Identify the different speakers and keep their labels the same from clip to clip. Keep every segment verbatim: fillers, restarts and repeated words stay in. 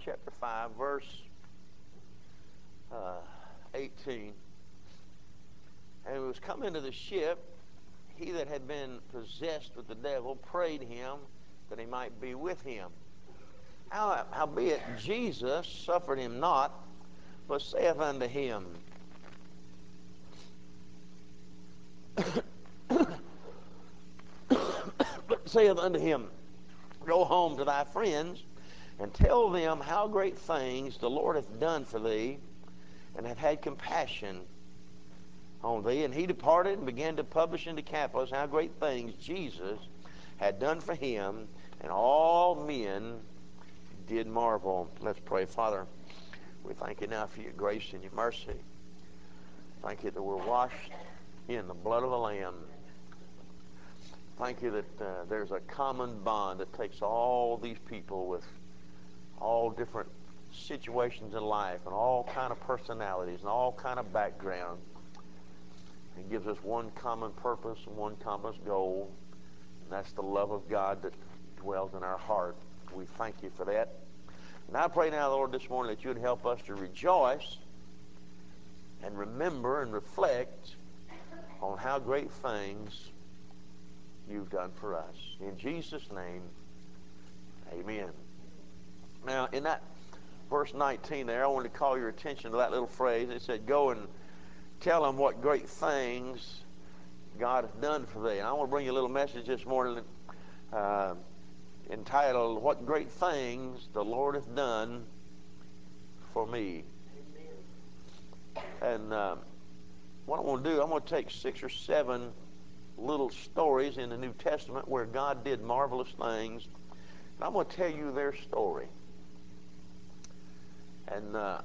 Speaker 1: chapter five, verse uh, eighteen. And he was coming to the ship. He that had been possessed with the devil prayed him that he might be with him. How, howbeit Jesus suffered him not, but saith unto him, but saith unto him, Go home to thy friends, and tell them how great things the Lord hath done for thee, and hath had compassion on thee. And he departed and began to publish in Decapolis how great things Jesus had done for him, and all men did marvel. Let's pray. Father, we thank you now for your grace and your mercy. Thank you that we're washed in the blood of the Lamb. Thank you that uh, there's a common bond that takes all these people with all different situations in life and all kind of personalities and all kind of background, and gives us one common purpose and one common goal, and that's the love of God that dwells in our heart. We thank you for that. And I pray now, Lord, this morning that you would help us to rejoice and remember and reflect on how great things you've done for us. In Jesus' name, amen. Now, in that verse nineteen there, I want to call your attention to that little phrase. It said, go and tell them what great things God has done for thee. And I want to bring you a little message this morning uh, entitled, What Great Things the Lord Hath Done for Me. Amen. And uh, what I want to do, I'm going to take six or seven little stories in the New Testament where God did marvelous things, and I'm going to tell you their story. And uh,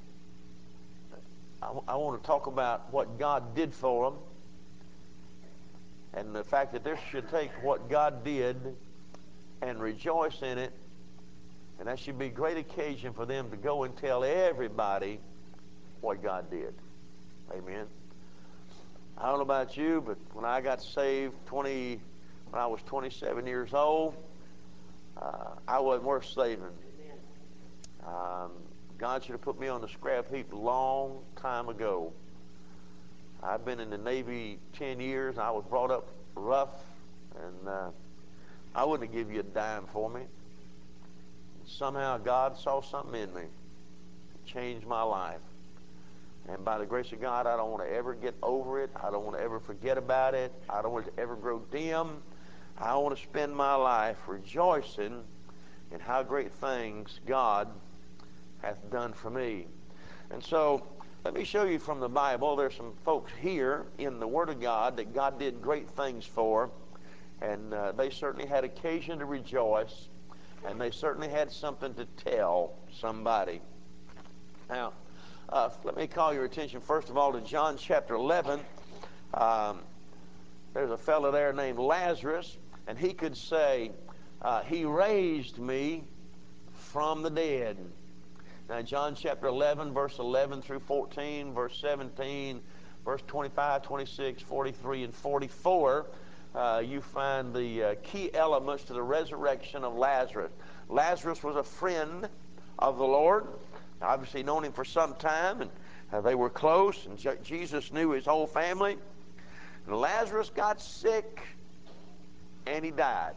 Speaker 1: I, I want to talk about what God did for them, and the fact that they should take what God did and rejoice in it, and that should be a great occasion for them to go and tell everybody what God did. Amen. I don't know about you, but when I got saved twenty, when I was twenty-seven years old, uh, I wasn't worth saving. Um, God should have put me on the scrap heap a long time ago. I've been in the Navy ten years, and I was brought up rough, and uh, I wouldn't have given you a dime for me. Somehow God saw something in me, changed my life. And by the grace of God, I don't want to ever get over it. I don't want to ever forget about it. I don't want it to ever grow dim. I want to spend my life rejoicing in how great things God hath done for me. And so, let me show you from the Bible. There's some folks here in the Word of God that God did great things for. And uh, they certainly had occasion to rejoice. And they certainly had something to tell somebody. Now, Uh, let me call your attention first of all to John chapter eleven. Um, there's a fellow there named Lazarus, and he could say, uh, he raised me from the dead. Now, John chapter eleven, verse eleven through fourteen, verse seventeen, verse twenty-five, twenty-six, forty-three, and forty-four, uh, you find the uh, key elements to the resurrection of Lazarus. Lazarus was a friend of the Lord. Obviously known him for some time, and uh, they were close, and Je- Jesus knew his whole family. And Lazarus got sick, and he died.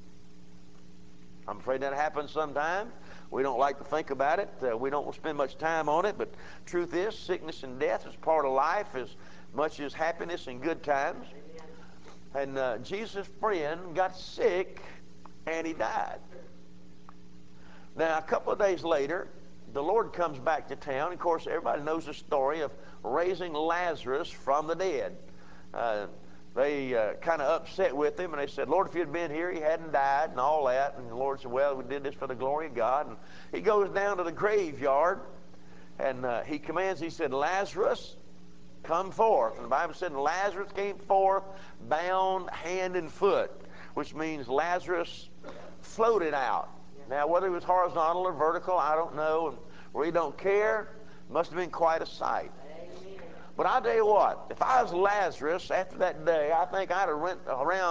Speaker 1: I'm afraid that happens sometime. We don't like to think about it. Uh, we don't spend much time on it, but truth is, sickness and death is part of life as much as happiness and good times. And uh, Jesus' friend got sick, and he died. Now, a couple of days later, the Lord comes back to town. Of course, everybody knows the story of raising Lazarus from the dead. Uh, they uh, kind of upset with him, and they said, Lord, if you'd been here, he hadn't died and all that. And the Lord said, well, we did this for the glory of God. And he goes down to the graveyard, and uh, he commands, he said, Lazarus, come forth. And the Bible said Lazarus came forth bound hand and foot, which means Lazarus floated out. Now, whether it was horizontal or vertical, I don't know, and we don't care. Must have been quite a sight. But I'll tell you what, if I was Lazarus after that day, I think I'd have went around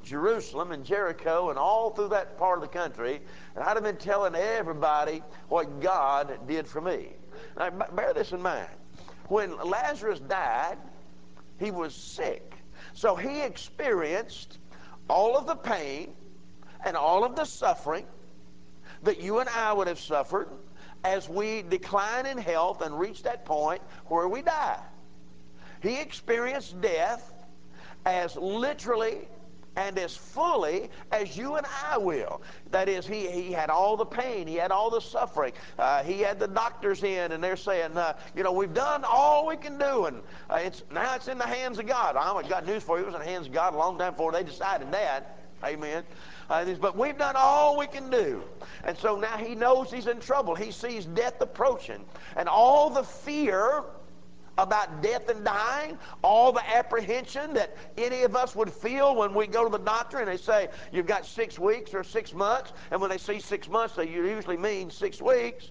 Speaker 1: Jerusalem and Jericho and all through that part of the country, and I'd have been telling everybody what God did for me. Now, bear this in mind. When Lazarus died, he was sick. So he experienced all of the pain and all of the suffering that you and I would have suffered as we decline in health and reach that point where we die. He experienced death as literally and as fully as you and I will. That is, he, he had all the pain. He had all the suffering. Uh, he had the doctors in, and they're saying, uh, you know, we've done all we can do, and uh, it's now it's in the hands of God. I've got news for you. It was in the hands of God a long time before they decided that. Amen. Uh, but we've done all we can do. And so now he knows he's in trouble. He sees death approaching. And all the fear about death and dying, all the apprehension that any of us would feel when we go to the doctor and they say, you've got six weeks or six months, and when they say six months, they usually mean six weeks.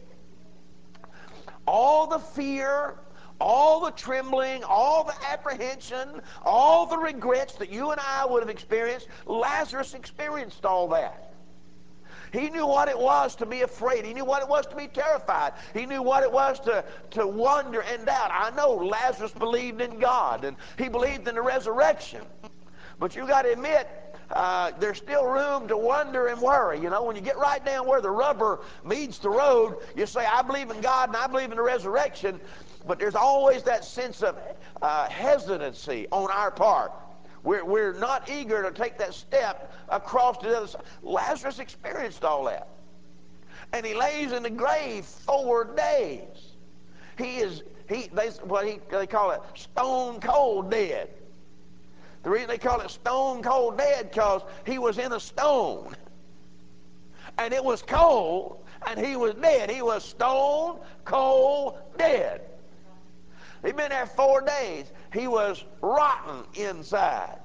Speaker 1: All the fear, all the trembling, all the apprehension, all the regrets that you and I would have experienced, Lazarus experienced all that. He knew what it was to be afraid. He knew what it was to be terrified. He knew what it was to, to wonder and doubt. I know Lazarus believed in God, and he believed in the resurrection. But you got to admit, uh, there's still room to wonder and worry. You know, when you get right down where the rubber meets the road, you say, I believe in God and I believe in the resurrection. But there's always that sense of uh, hesitancy on our part. We're, we're not eager to take that step across to the other side. Lazarus experienced all that. And he lays in the grave four days. He is, he, they, what he, they call it, stone cold dead. The reason they call it stone cold dead because he was in a stone. And it was cold, and he was dead. He was stone cold dead. He'd been there four days. He was rotten inside.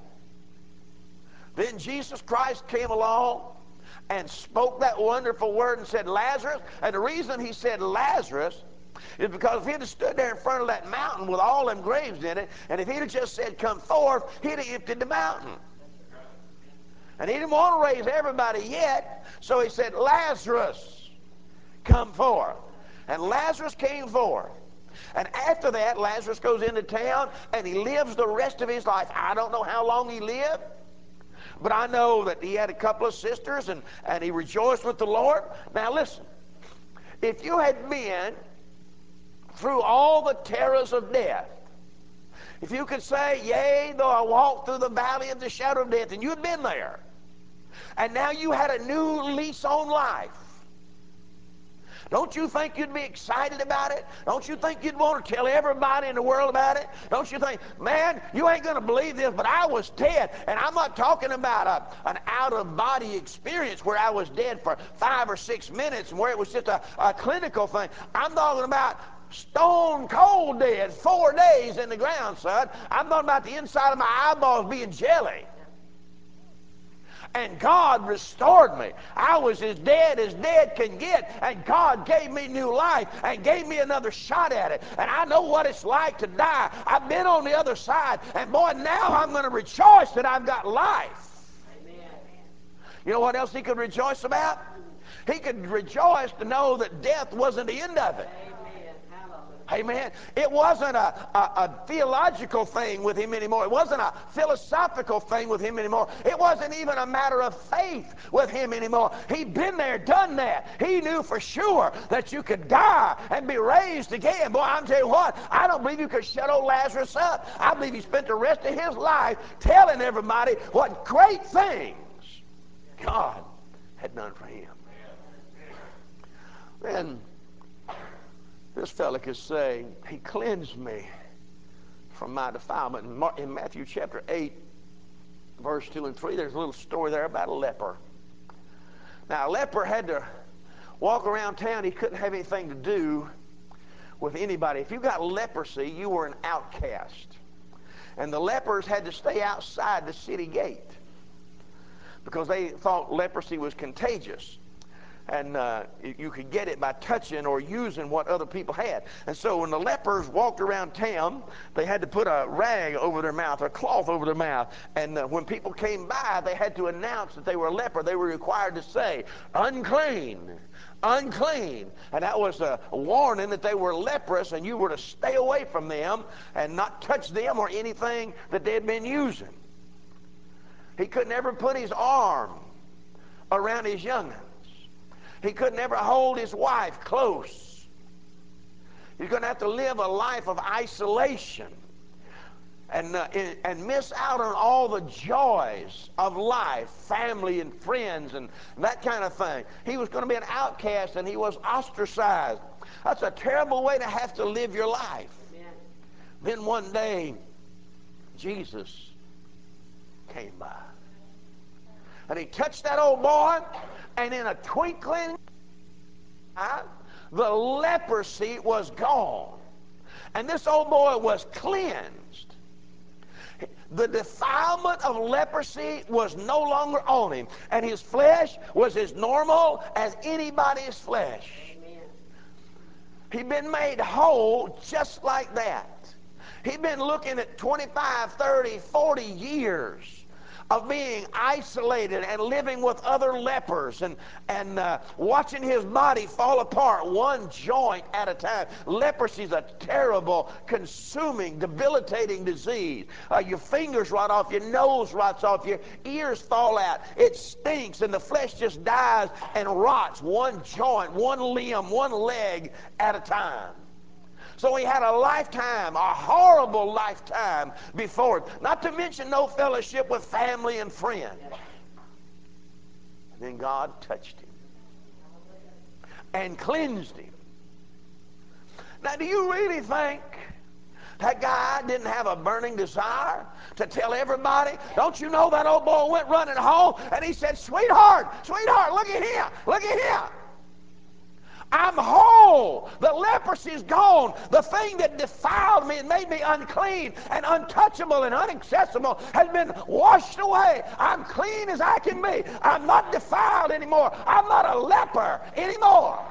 Speaker 1: Then Jesus Christ came along and spoke that wonderful word and said, Lazarus. And the reason he said Lazarus is because if he'd have stood there in front of that mountain with all them graves in it, and if he'd have just said, come forth, he'd have emptied the mountain. And he didn't want to raise everybody yet, so he said, Lazarus, come forth. And Lazarus came forth. And after that, Lazarus goes into town, and he lives the rest of his life. I don't know how long he lived, but I know that he had a couple of sisters, and, and he rejoiced with the Lord. Now listen, if you had been through all the terrors of death, if you could say, yea, though I walk through the valley of the shadow of death, and you'd been there, and now you had a new lease on life, don't you think you'd be excited about it? Don't you think you'd want to tell everybody in the world about it? Don't you think, man, you ain't going to believe this, but I was dead. And I'm not talking about a, an out-of-body experience where I was dead for five or six minutes and where it was just a, a clinical thing. I'm talking about stone cold dead, four days in the ground, son. I'm talking about the inside of my eyeballs being jelly. And God restored me. I was as dead as dead can get, and God gave me new life and gave me another shot at it. And I know what it's like to die. I've been on the other side, and boy, now I'm going to rejoice that I've got life. Amen. You know what else he could rejoice about? He could rejoice to know that death wasn't the end of it. Amen. It wasn't a, a, a theological thing with him anymore. It wasn't a philosophical thing with him anymore. It wasn't even a matter of faith with him anymore. He'd been there, done that. He knew for sure that you could die and be raised again. Boy, I'm telling you what, I don't believe you could shut old Lazarus up. I believe he spent the rest of his life telling everybody what great things God had done for him. Then this fella could say, he cleansed me from my defilement. In Matthew chapter eight, verse two and three, there's a little story there about a leper. Now, a leper had to walk around town. He couldn't have anything to do with anybody. If you got leprosy, you were an outcast. And the lepers had to stay outside the city gate because they thought leprosy was contagious. And uh, you could get it by touching or using what other people had. And so when the lepers walked around town, they had to put a rag over their mouth, or a cloth over their mouth. And uh, when people came by, they had to announce that they were a leper. They were required to say, unclean, unclean. And that was a warning that they were leprous, and you were to stay away from them and not touch them or anything that they had been using. He could never put his arm around his young'uns. He could never hold his wife close. He's going to have to live a life of isolation and, uh, and miss out on all the joys of life, family and friends and that kind of thing. He was going to be an outcast, and he was ostracized. That's a terrible way to have to live your life. Amen. Then one day, Jesus came by. And he touched that old boy, and in a twinkling, the leprosy was gone. And this old boy was cleansed. The defilement of leprosy was no longer on him, and his flesh was as normal as anybody's flesh. Amen. He'd been made whole just like that. He'd been looking at twenty-five, thirty, forty years of being isolated and living with other lepers, and, and uh, watching his body fall apart one joint at a time. Leprosy is a terrible, consuming, debilitating disease. Uh, your fingers rot off, your nose rots off, your ears fall out. It stinks, and the flesh just dies and rots one joint, one limb, one leg at a time. So he had a lifetime, a horrible lifetime before him. Not to mention no fellowship with family and friends. And then God touched him and cleansed him. Now, do you really think that guy didn't have a burning desire to tell everybody? Don't you know that old boy went running home and he said, sweetheart, sweetheart, look at here, look at here. I'm whole. The leprosy's gone. The thing that defiled me and made me unclean and untouchable and inaccessible has been washed away. I'm clean as I can be. I'm not defiled anymore. I'm not a leper anymore.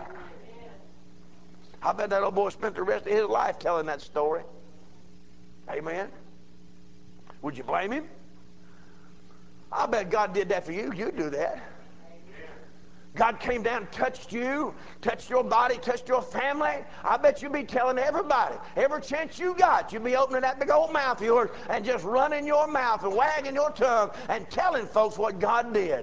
Speaker 1: I bet that old boy spent the rest of his life telling that story. Amen. Would you blame him? I bet God did that for you. You'd do that. God came down and touched you, touched your body, touched your family. I bet you'd be telling everybody, every chance you got, you'd be opening that big old mouth of yours and just running your mouth and wagging your tongue and telling folks what God did.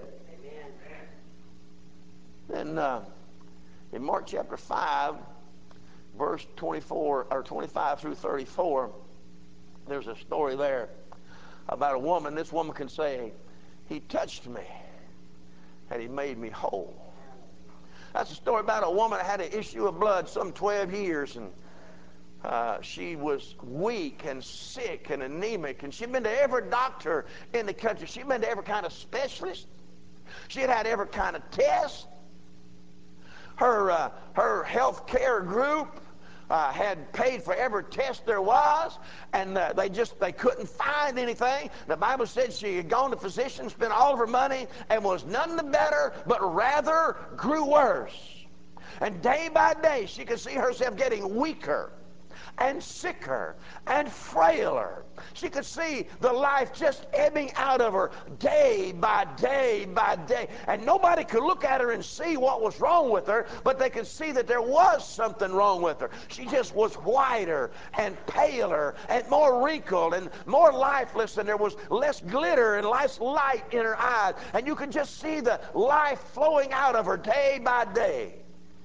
Speaker 1: Amen. Then uh, in Mark chapter five, verse twenty-four or twenty-five through thirty-four, there's a story there about a woman. This woman can say, he touched me and he made me whole. That's a story about a woman that had an issue of blood some twelve years, and uh, she was weak and sick and anemic, and she'd been to every doctor in the country. She'd been to every kind of specialist. She had had every kind of test. Her, uh, her health care group Uh, had paid for every test there was, and uh, they just they couldn't find anything. The Bible said she had gone to physicians, spent all of her money, and was none the better, but rather grew worse. And day by day she could see herself getting weaker and sicker and frailer. She could see the life just ebbing out of her day by day by day. And nobody could look at her and see what was wrong with her, but they could see that there was something wrong with her. She just was whiter and paler and more wrinkled and more lifeless, and there was less glitter and less light in her eyes. And you could just see the life flowing out of her day by day.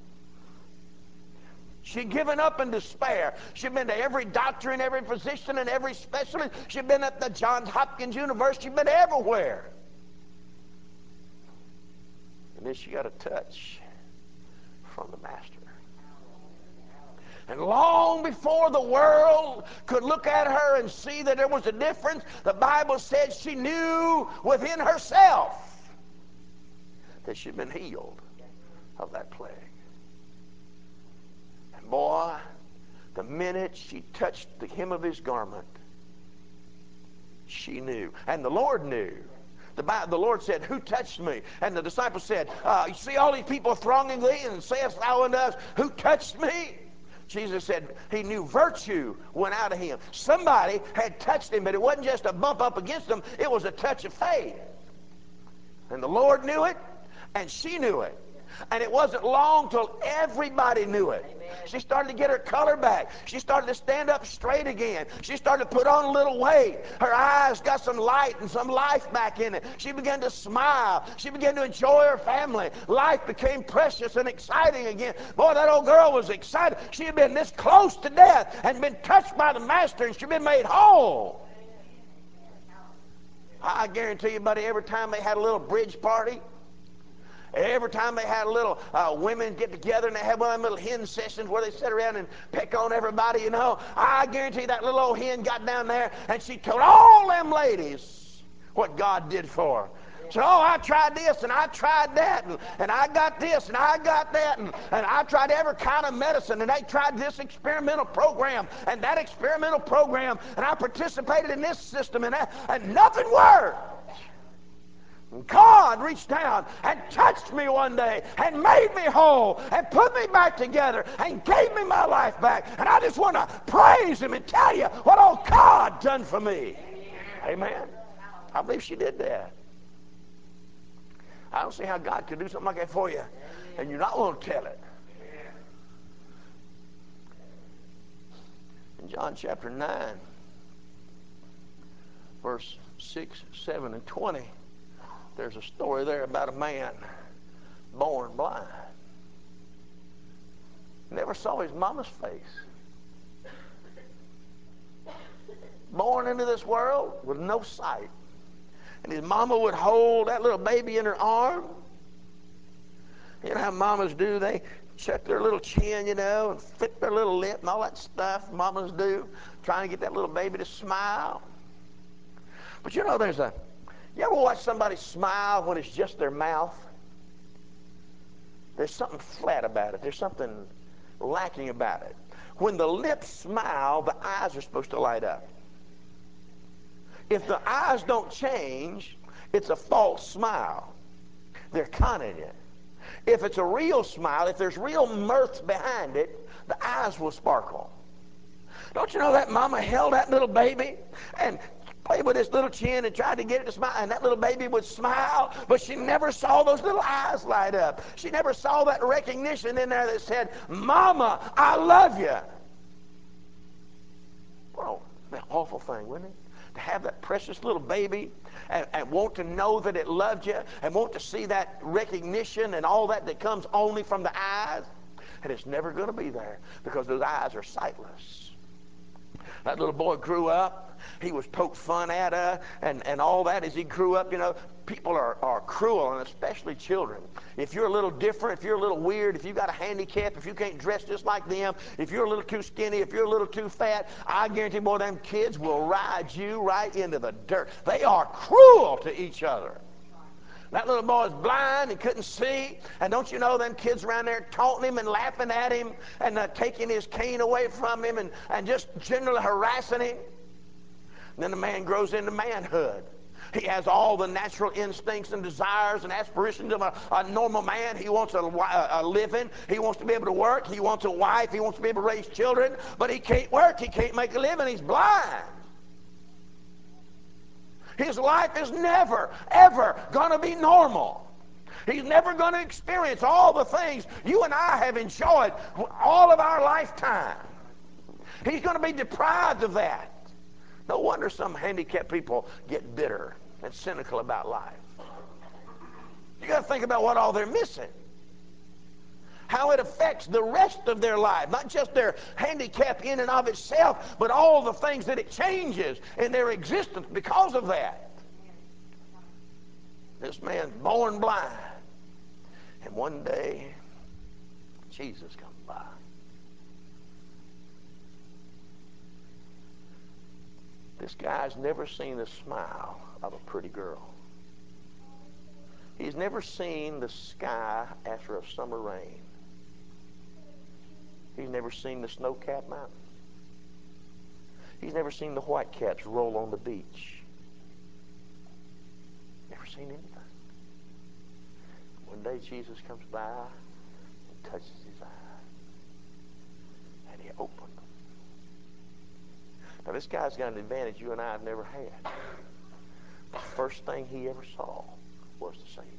Speaker 1: She'd given up in despair. She'd been to every doctor and every physician and every specialist. She'd been at the Johns Hopkins University. She'd been everywhere. And then she got a touch from the Master. And long before the world could look at her and see that there was a difference, the Bible said she knew within herself that she'd been healed of that plague. Boy, the minute she touched the hem of his garment, she knew. And the Lord knew The, Bible, the Lord said, who touched me? And the disciples said, uh, you see all these people thronging thee, and sayest thou unto us, who touched me? Jesus said he knew virtue went out of him. Somebody had touched him, but it wasn't just a bump up against him. It was a touch of faith. And the Lord knew it, and she knew it. And it wasn't long till everybody knew it. She started to get her color back. She started to stand up straight again. She started to put on a little weight. Her eyes got some light and some life back in it. She began to smile. She began to enjoy her family. Life became precious and exciting again. Boy, that old girl was excited. She had been this close to death and been touched by the Master, and she'd been made whole. I guarantee you, buddy, every time they had a little bridge party, every time they had a little uh, women get together and they had one of them little hen sessions where they sit around and pick on everybody, you know, I guarantee that little old hen got down there and she told all them ladies what God did for her. So, oh, I tried this and I tried that and, and I got this and I got that and, and I tried every kind of medicine and they tried this experimental program and that experimental program and I participated in this system and that, and nothing worked. God reached down and touched me one day and made me whole and put me back together and gave me my life back. And I just want to praise him and tell you what old God done for me. Amen. I believe she did that. I don't see how God could do something like that for you and you're not going to tell it. In John chapter nine, verse six, seven, and twenty, there's a story there about a man born blind. Never saw his mama's face. Born into this world with no sight. And his mama would hold that little baby in her arm. You know how mamas do? They chuck their little chin, you know, and flip their little lip and all that stuff mamas do, trying to get that little baby to smile. But you know, there's a, you ever watch somebody smile when it's just their mouth? There's something flat about it. There's something lacking about it. When the lips smile, the eyes are supposed to light up. If the eyes don't change, it's a false smile. They're conning you. If it's a real smile, if there's real mirth behind it, the eyes will sparkle. Don't you know that mama held that little baby and played with his little chin and tried to get it to smile, and that little baby would smile, but she never saw those little eyes light up. She never saw that recognition in there that said, Mama, I love you. Well, an awful thing, wouldn't it? To have that precious little baby and, and want to know that it loved you and want to see that recognition and all that that comes only from the eyes. And it's never going to be there because those eyes are sightless. That little boy grew up. He was poked fun at uh, and, and all that as he grew up. You know, people are, are cruel, and especially children. If you're a little different, if you're a little weird, if you've got a handicap, if you can't dress just like them, if you're a little too skinny, if you're a little too fat, I guarantee, boy, them kids will ride you right into the dirt. They are cruel to each other. That little boy's blind and couldn't see. And don't you know them kids around there taunting him and laughing at him and uh, taking his cane away from him and, and just generally harassing him. And then the man grows into manhood. He has all the natural instincts and desires and aspirations of a, a normal man. He wants a, a, a living. He wants to be able to work. He wants a wife. He wants to be able to raise children. But he can't work. He can't make a living. He's blind. His life is never, ever going to be normal. He's never going to experience all the things you and I have enjoyed all of our lifetime. He's going to be deprived of that. No wonder some handicapped people get bitter and cynical about life. You got to think about what all they're missing. How it affects the rest of their life. Not just their handicap in and of itself, but all the things that it changes in their existence because of that. This man's born blind. And one day, Jesus comes by. This guy's never seen the smile of a pretty girl. He's never seen the sky after a summer rain. He's never seen the snow-capped mountains. He's never seen the whitecaps roll on the beach. Never seen anything. One day Jesus comes by and touches his eyes. And he opened them. Now this guy's got an advantage you and I have never had. The first thing he ever saw was the Savior.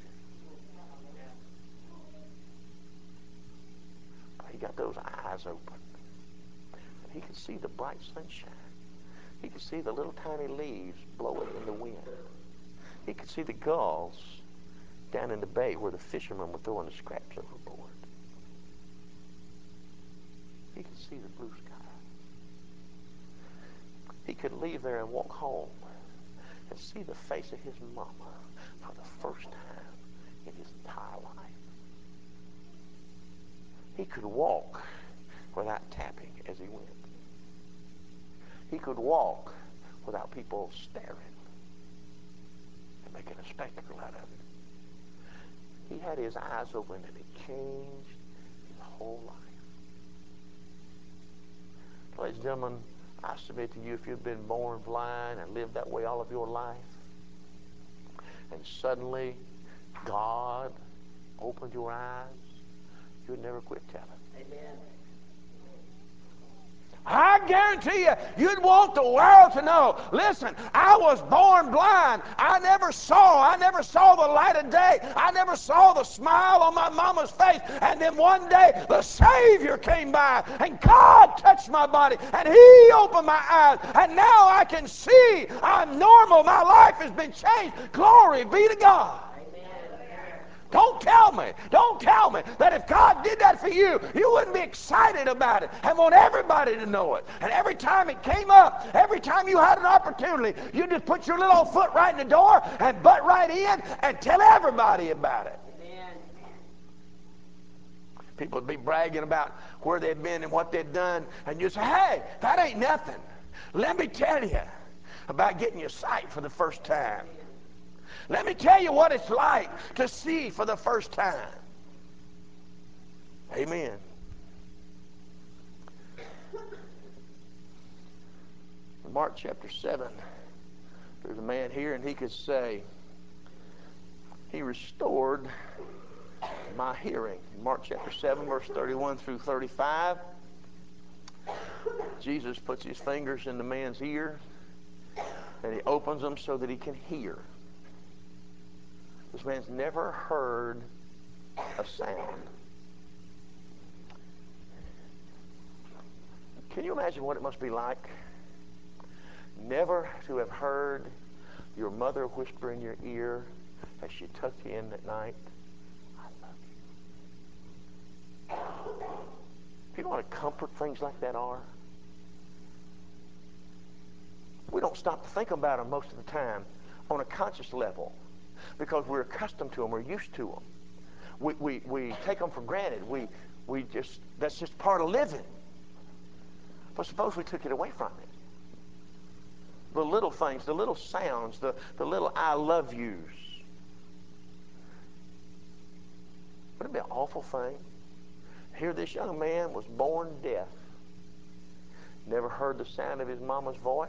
Speaker 1: He got those eyes open. And he could see the bright sunshine. He could see the little tiny leaves blowing in the wind. He could see the gulls down in the bay where the fishermen were throwing the scraps overboard. He could see the blue sky. He could leave there and walk home and see the face of his mama for the first time in his entire life. He could walk without tapping as he went. He could walk without people staring and making a spectacle out of it. He had his eyes open and it changed his whole life. Ladies and gentlemen, I submit to you, if you've been born blind and lived that way all of your life, and suddenly God opened your eyes, you'd never quit telling. Amen. I guarantee you, you'd want the world to know, listen, I was born blind. I never saw, I never saw the light of day. I never saw the smile on my mama's face. And then one day, the Savior came by, and God touched my body, and He opened my eyes, and now I can see. I'm normal. My life has been changed. Glory be to God. Don't tell me, don't tell me that if God did that for you, you wouldn't be excited about it and want everybody to know it. And every time it came up, every time you had an opportunity, you just put your little old foot right in the door and butt right in and tell everybody about it. Amen. People would be bragging about where they've been and what they've done, and you say, hey, that ain't nothing. Let me tell you about getting your sight for the first time. Let me tell you what it's like to see for the first time. Amen. In Mark chapter seven, there's a man here, and he could say, He restored my hearing. In Mark chapter seven, verse thirty-one through thirty-five, Jesus puts his fingers in the man's ear, and he opens them so that he can hear. This man's never heard a sound. Can you imagine what it must be like? Never to have heard your mother whisper in your ear as she tucked you in at night, I love you. Do you know what a comfort things like that are? We don't stop to think about them most of the time on a conscious level, because we're accustomed to them, we're used to them. We, we, we take them for granted. We, we just, that's just part of living. But suppose we took it away from it. The little things, the little sounds, the, the little I love yous. Wouldn't it be an awful thing? Here this young man was born deaf. Never heard the sound of his mama's voice.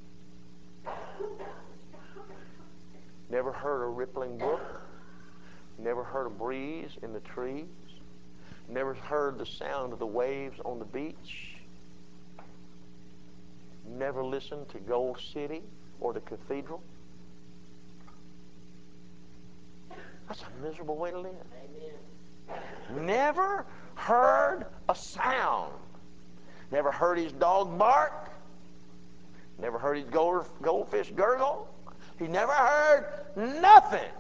Speaker 1: Never heard a rippling brook. Never heard a breeze in the trees. Never heard the sound of the waves on the beach. Never listened to Gold City or the cathedral. That's a miserable way to live. Amen. Never heard a sound. Never heard his dog bark. Never heard his gold, goldfish gurgle. He never heard nothing.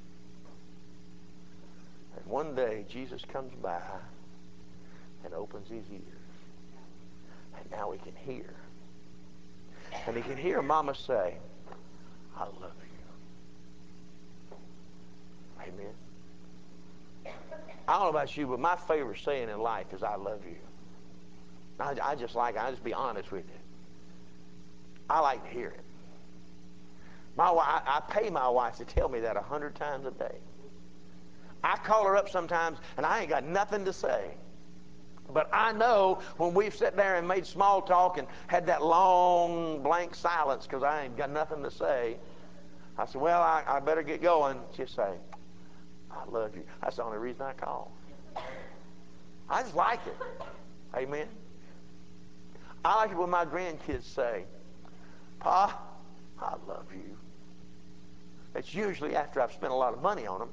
Speaker 1: And one day, Jesus comes by and opens his ears. And now he can hear. And he can hear Mama say, I love you. Amen. I don't know about you, but my favorite saying in life is I love you. I, I just like it. I'll just be honest with you. I like to hear it. My, I, I pay my wife to tell me that a hundred times a day. I call her up sometimes, and I ain't got nothing to say. But I know when we've sat there and made small talk and had that long blank silence because I ain't got nothing to say, I said, well, I, I better get going. She'd say, I love you. That's the only reason I call. I just like it. Amen. I like it when my grandkids say, Pa, I love you. It's usually after I've spent a lot of money on them.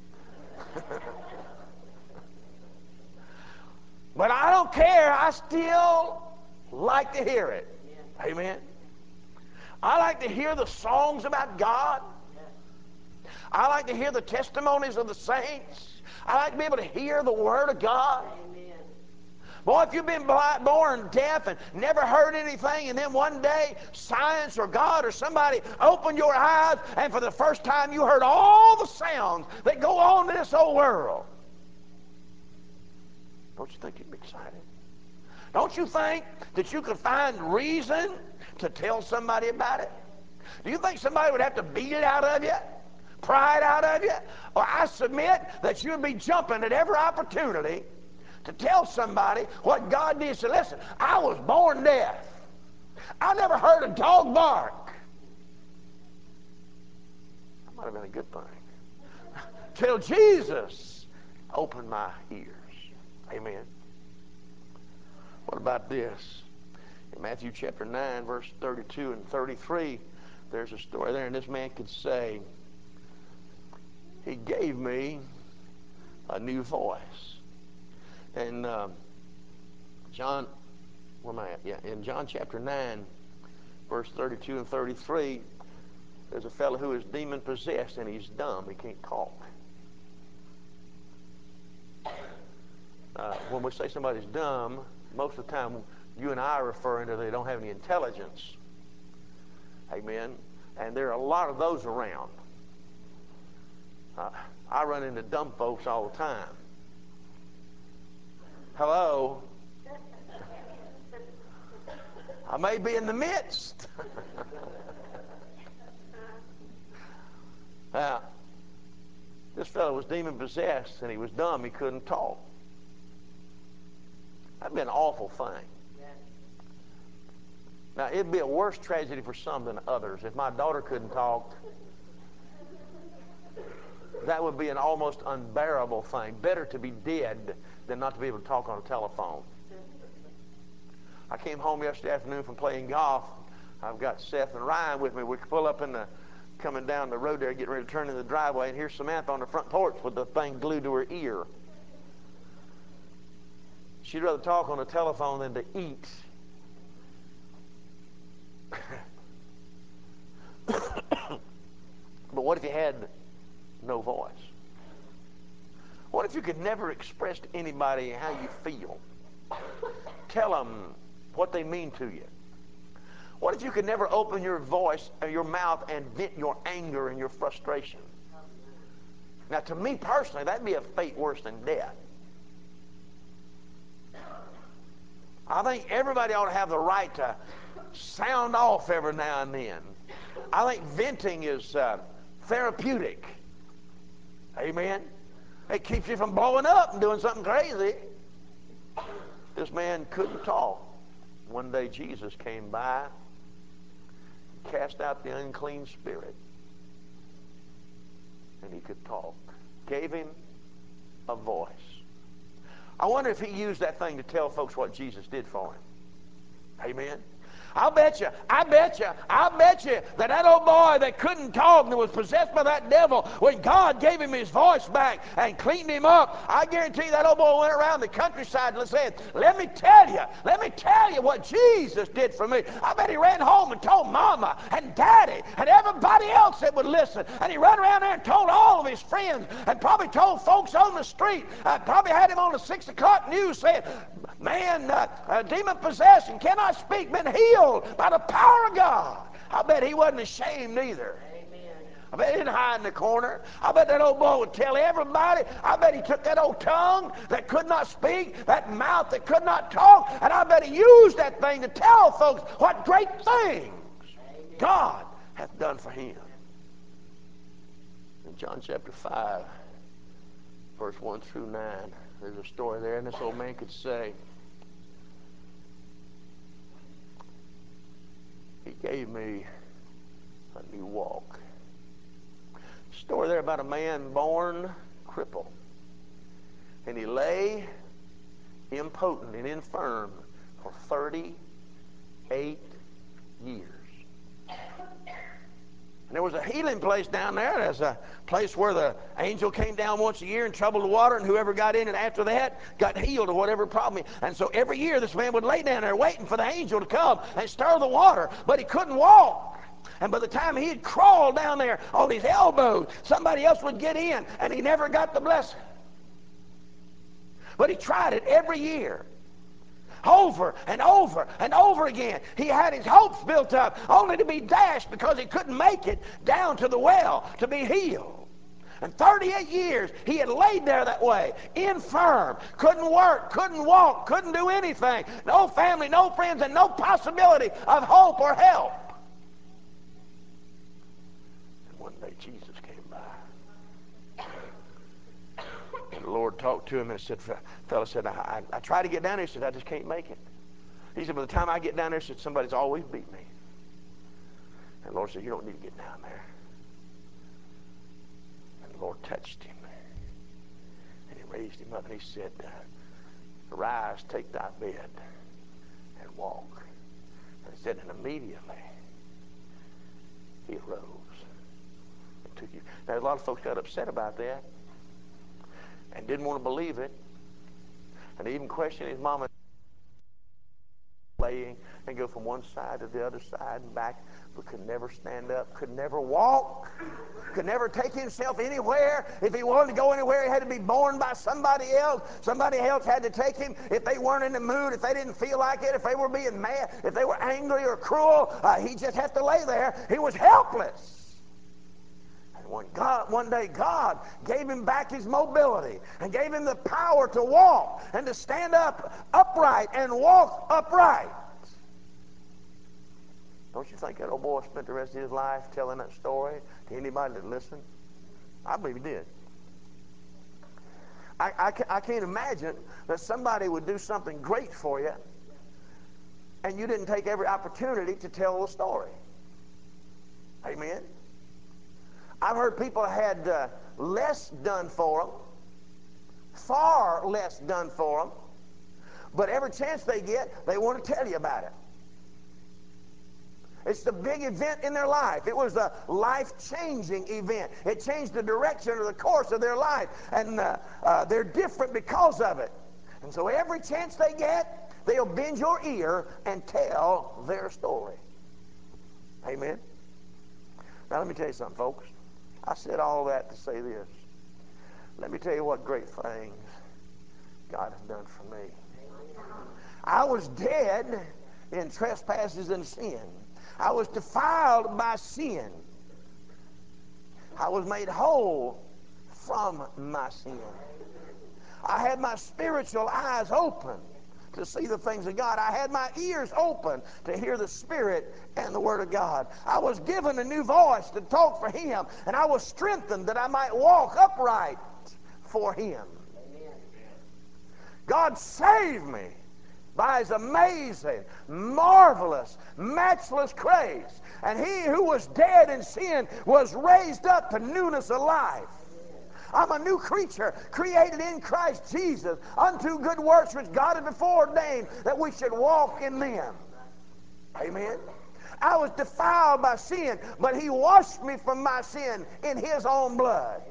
Speaker 1: But I don't care. I still like to hear it. Amen. I like to hear the songs about God. I like to hear the testimonies of the saints. I like to be able to hear the Word of God. Boy, if you've been blind, born deaf and never heard anything, and then one day science or God or somebody opened your eyes, and for the first time you heard all the sounds that go on in this old world, don't you think you'd be excited? Don't you think that you could find reason to tell somebody about it? Do you think somebody would have to beat it out of you? Pry it out of you? Or I submit that you'd be jumping at every opportunity to tell somebody what God did. So listen, I was born deaf. I never heard a dog bark. That might have been a good thing. Till Jesus opened my ears. Amen. What about this? In Matthew chapter nine, verse thirty-two and thirty-three, there's a story there, and this man could say, He gave me a new voice. And um, John, where am I at? Yeah, in John chapter nine, verse thirty-two and thirty-three, there's a fellow who is demon possessed, and he's dumb. He can't talk. Uh, when we say somebody's dumb, most of the time you and I are referring to they don't have any intelligence. Amen. And there are a lot of those around. Uh, I run into dumb folks all the time. Hello? I may be in the midst. Now, this fellow was demon possessed and he was dumb. He couldn't talk. That'd be an awful thing. Now, it'd be a worse tragedy for some than others. If my daughter couldn't talk, that would be an almost unbearable thing. Better to be dead than not to be able to talk on a telephone. I came home yesterday afternoon from playing golf. I've got Seth and Ryan with me. We pull up in the, coming down the road there, getting ready to turn in the driveway, and here's Samantha on the front porch with the thing glued to her ear. She'd rather talk on the telephone than to eat. But what if you had no voice? What if you could never express to anybody how you feel? Tell them what they mean to you. What if you could never open your voice or your mouth and vent your anger and your frustration? Now, to me personally, that'd be a fate worse than death. I think everybody ought to have the right to sound off every now and then. I think venting is uh, therapeutic. Amen. It keeps you from blowing up and doing something crazy. This man couldn't talk. One day Jesus came by, cast out the unclean spirit, and he could talk. Gave him a voice. I wonder if he used that thing to tell folks what Jesus did for him. Amen. I'll bet you, I bet you, I bet you that that old boy that couldn't talk and was possessed by that devil, when God gave him his voice back and cleaned him up, I guarantee that old boy went around the countryside and said, let me tell you, let me tell you what Jesus did for me. I bet he ran home and told Mama and Daddy and everybody else that would listen. And he ran around there and told all of his friends and probably told folks on the street, uh, probably had him on the six o'clock news saying, man, uh, uh, demon possessed and cannot speak, been healed by the power of God. I bet he wasn't ashamed either. Amen. I bet he didn't hide in the corner. I bet that old boy would tell everybody. I bet he took that old tongue that could not speak, that mouth that could not talk, and I bet he used that thing to tell folks what great things Amen. God hath done for him. In John chapter five, verse one through nine, there's a story there, and this old man could say, He gave me a new walk. story there about a man born crippled. And he lay impotent and infirm for thirty-eight years. And there was a healing place down there. There's a place where the angel came down once a year and troubled the water, and whoever got in it after that got healed of whatever problem. And so every year this man would lay down there waiting for the angel to come and stir the water, but he couldn't walk. And by the time he had crawled down there on his elbows, somebody else would get in, and he never got the blessing. But he tried it every year. Over and over and over again. He had his hopes built up only to be dashed because he couldn't make it down to the well to be healed. And thirty-eight years he had laid there that way, infirm, couldn't work, couldn't walk, couldn't do anything. No family, no friends, and no possibility of hope or help. And one day Jesus came by. And the Lord talked to him and said, fellow said, I, I, I tried to get down there. He said, I just can't make it. He said, by the time I get down there, he said, somebody's always beat me. And the Lord said, you don't need to get down there. And the Lord touched him. And he raised him up and he said, arise, take thy bed and walk. And he said, and immediately he arose and took you. Now, a lot of folks got upset about that and didn't want to believe it, and even questioned his mama, laying and go from one side to the other side and back, but could never stand up, could never walk, could never take himself anywhere. If he wanted to go anywhere, he had to be borne by somebody else. Somebody else had to take him. If they weren't in the mood, if they didn't feel like it, if they were being mad, if they were angry or cruel, uh, he just had to lay there. He was helpless. One, God, one day God gave him back his mobility and gave him the power to walk and to stand up upright and walk upright. Don't you think that old boy spent the rest of his life telling that story to anybody that listened? I believe he did. I, I, I can't imagine that somebody would do something great for you and you didn't take every opportunity to tell the story. Amen? I've heard people had uh, less done for them, far less done for them, but every chance they get, they want to tell you about it. It's the big event in their life. It was a life-changing event. It changed the direction or the course of their life, and uh, uh, they're different because of it. And so every chance they get, they'll bend your ear and tell their story. Amen? Now let me tell you something, folks. I said all that to say this. Let me tell you what great things God has done for me. I was dead in trespasses and sin. I was defiled by sin. I was made whole from my sin. I had my spiritual eyes open to see the things of God. I had my ears open to hear the Spirit and the Word of God. I was given a new voice to talk for Him, and I was strengthened that I might walk upright for Him. Amen. God saved me by His amazing, marvelous, matchless grace. And He who was dead in sin was raised up to newness of life. I'm a new creature, created in Christ Jesus, unto good works which God had before ordained that we should walk in them. Amen. I was defiled by sin, but He washed me from my sin in His own blood.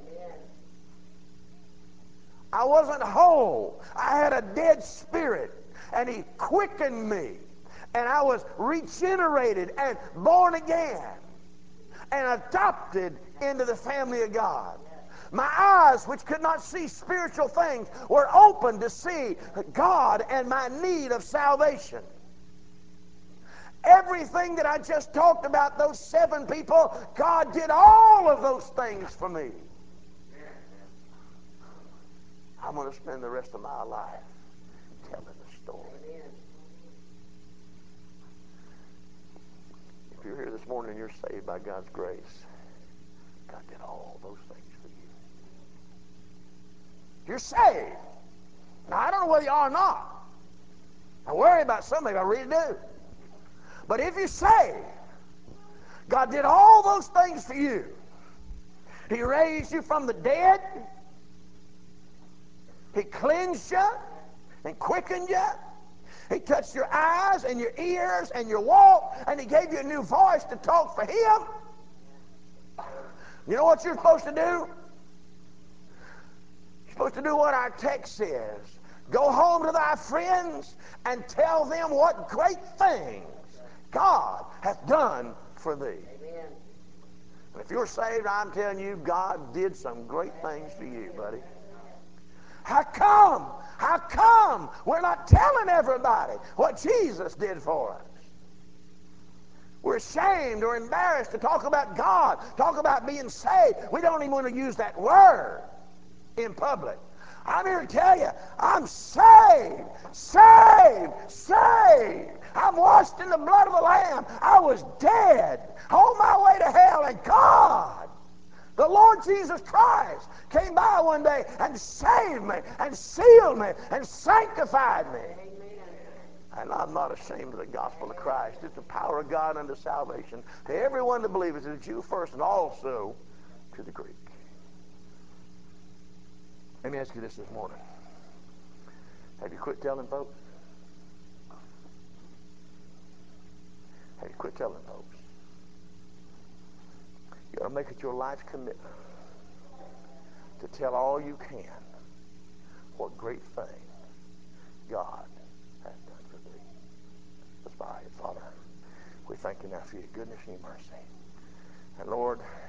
Speaker 1: I wasn't whole. I had a dead spirit, and He quickened me, and I was regenerated and born again and adopted into the family of God. My eyes, which could not see spiritual things, were open to see God and my need of salvation. Everything that I just talked about, those seven people, God did all of those things for me. I'm going to spend the rest of my life telling the story. If you're here this morning and you're saved by God's grace, God did all those things for you. You're saved. Now, I don't know whether you are or not. I worry about somebody, I really do. But if you're saved, God did all those things for you.
Speaker 2: He raised you from the dead. He cleansed you and quickened you. He touched your eyes and your ears and your walk, and he gave you a new voice to talk for him. You know what you're supposed to do? You're supposed to do what our text says. Go home to thy friends and tell them what great things God hath done for thee. Amen. And if you're saved, I'm telling you, God did some great things for you, buddy. How come? How come we're not telling everybody what Jesus did for us? We're ashamed or embarrassed to talk about God, talk about being saved. We don't even want to use that word in public. I'm here to tell you, I'm saved, saved, saved. I'm washed in the blood of the Lamb. I was dead, on my way to hell, and God, the Lord Jesus Christ, came by one day and saved me and sealed me and sanctified me. And I'm not ashamed of the gospel of Christ. It's the power of God unto salvation to everyone that believes, to the Jew first and also to the Greek. Let me ask you this this morning. Have you quit telling folks? Have you quit telling folks? You ought to make it your life's commitment to tell all you can what great thing God has done for thee. Let's bow our heads. Father, we thank you now for your goodness and your mercy. And Lord,